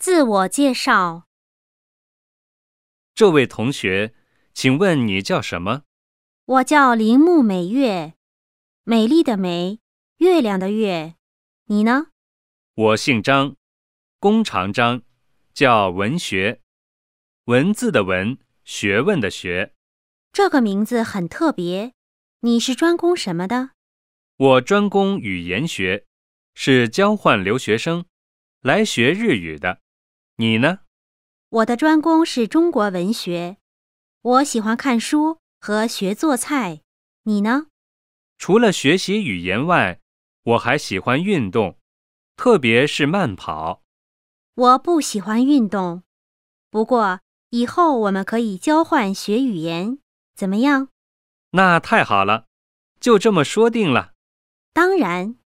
自我介绍。 这位同学，请问你叫什么？ 我叫铃木美月，美丽的美，月亮的月。你呢？ 我姓张，弓长张，叫文学，文字的文，学问的学。 这个名字很特别，你是专攻什么的？ 我专攻语言学，是交换留学生，来学日语的。你呢？ 我的专攻是中国文学，我喜欢看书和学做菜。你呢？ 除了学习语言外，我还喜欢运动，特别是慢跑。 我不喜欢运动，不过以后我们可以交换学语言，怎么样？ 那太好了，就这么说定了。 当然。